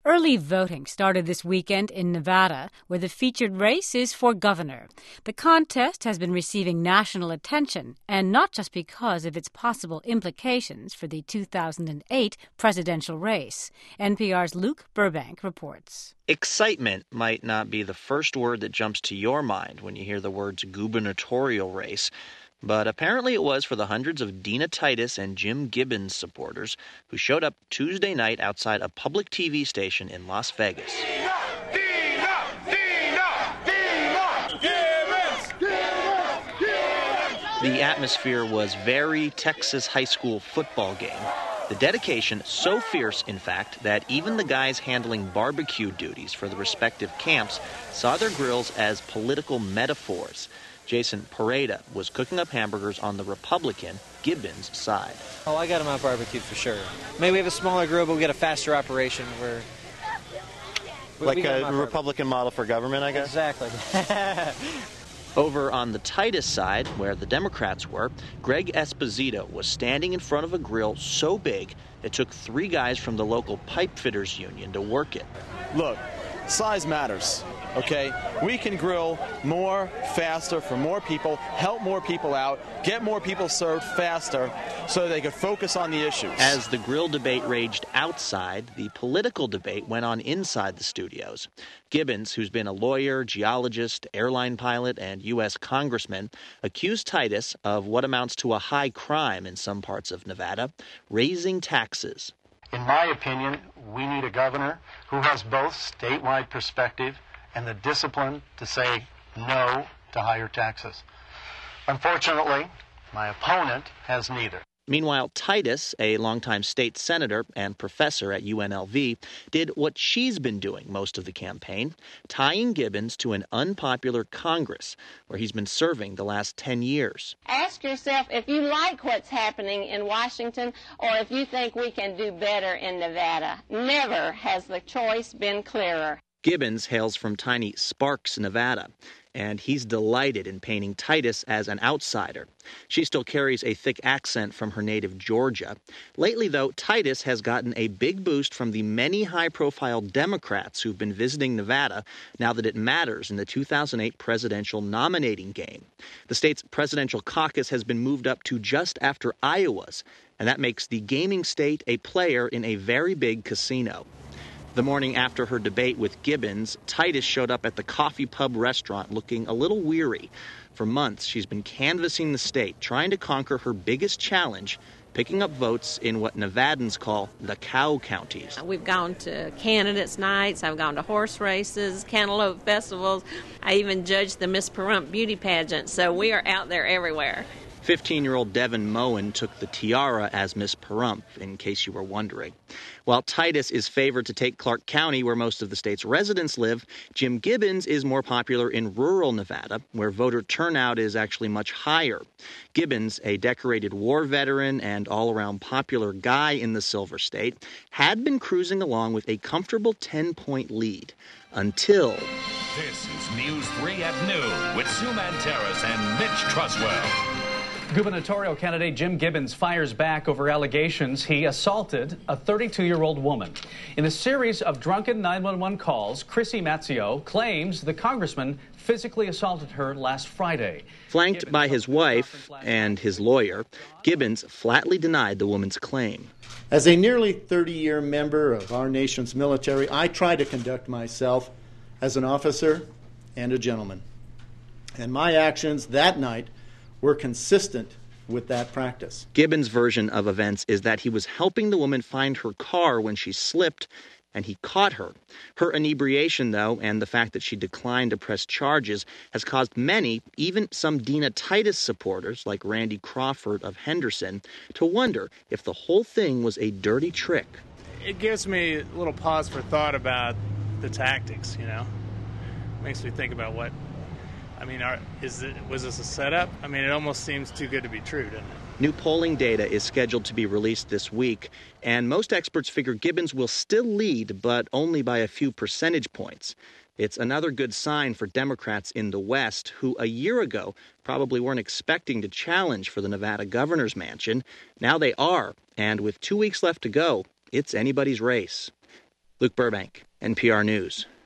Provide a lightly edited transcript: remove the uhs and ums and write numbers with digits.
Early voting started this weekend in Nevada, where the featured race is for governor. The contest has been receiving national attention, and not just because of its possible implications for the 2008 presidential race. NPR's Luke Burbank reports. Excitement might not be the first word that jumps to your mind when you hear the words gubernatorial race. But apparently it was for the hundreds of Dina Titus and Jim Gibbons supporters who showed up Tuesday night outside a public TV station in Las Vegas. The atmosphere was very Texas high school football game. The dedication so fierce, in fact, that even the guys handling barbecue duties for the respective camps saw their grills as political metaphors. Jason Pareda was cooking up hamburgers on the Republican Gibbons side. Oh, I got them out barbecued for sure. Maybe we have a smaller grill, but we get a faster operation. Like a Republican model for government, I guess? Exactly. Over on the Titus side, where the Democrats were, Greg Esposito was standing in front of a grill so big it took 3 guys from the local pipe fitters union to work it. Look, size matters. Okay, we can grill more, faster, for more people, help more people out, get more people served faster so they could focus on the issues. As the grill debate raged outside, the political debate went on inside the studios. Gibbons, who's been a lawyer, geologist, airline pilot, and U.S. congressman, accused Titus of what amounts to a high crime in some parts of Nevada, raising taxes. In my opinion, we need a governor who has both statewide perspective and the discipline to say no to higher taxes. Unfortunately, my opponent has neither. Meanwhile, Titus, a longtime state senator and professor at UNLV, did what she's been doing most of the campaign, tying Gibbons to an unpopular Congress, where he's been serving the last 10 years. Ask yourself if you like what's happening in Washington or if you think we can do better in Nevada. Never has the choice been clearer. Gibbons hails from tiny Sparks, Nevada, and he's delighted in painting Titus as an outsider. She still carries a thick accent from her native Georgia. Lately, though, Titus has gotten a big boost from the many high-profile Democrats who've been visiting Nevada now that it matters in the 2008 presidential nominating game. The state's presidential caucus has been moved up to just after Iowa's, and that makes the gaming state a player in a very big casino. The morning after her debate with Gibbons, Titus showed up at the Coffee Pub restaurant looking a little weary. For months, she's been canvassing the state, trying to conquer her biggest challenge, picking up votes in what Nevadans call the cow counties. We've gone to candidates' nights, I've gone to horse races, cantaloupe festivals. I even judged the Miss Pahrump beauty pageant, so we are out there everywhere. 15-year-old Devin Moen took the tiara as Miss Pahrump, in case you were wondering. While Titus is favored to take Clark County, where most of the state's residents live, Jim Gibbons is more popular in rural Nevada, where voter turnout is actually much higher. Gibbons, a decorated war veteran and all-around popular guy in the Silver State, had been cruising along with a comfortable 10-point lead. Until... This is News 3 at noon with Sue Manteris and Mitch Truswell. Gubernatorial candidate Jim Gibbons fires back over allegations he assaulted a 32-year-old woman. In a series of drunken 911 calls, Chrissy Mazzio claims the congressman physically assaulted her last Friday. Flanked by his wife and his lawyer, Gibbons flatly denied the woman's claim. As a nearly 30-year member of our nation's military, I try to conduct myself as an officer and a gentleman. And my actions that night were consistent with that practice. Gibbons' version of events is that he was helping the woman find her car when she slipped, and he caught her. Her inebriation, though, and the fact that she declined to press charges has caused many, even some Dina Titus supporters, like Randy Crawford of Henderson, to wonder if the whole thing was a dirty trick. It gives me a little pause for thought about the tactics, Makes me think about was this a setup? It almost seems too good to be true, doesn't it? New polling data is scheduled to be released this week, and most experts figure Gibbons will still lead, but only by a few percentage points. It's another good sign for Democrats in the West, who a year ago probably weren't expecting to challenge for the Nevada governor's mansion. Now they are, and with 2 weeks left to go, it's anybody's race. Luke Burbank, NPR News.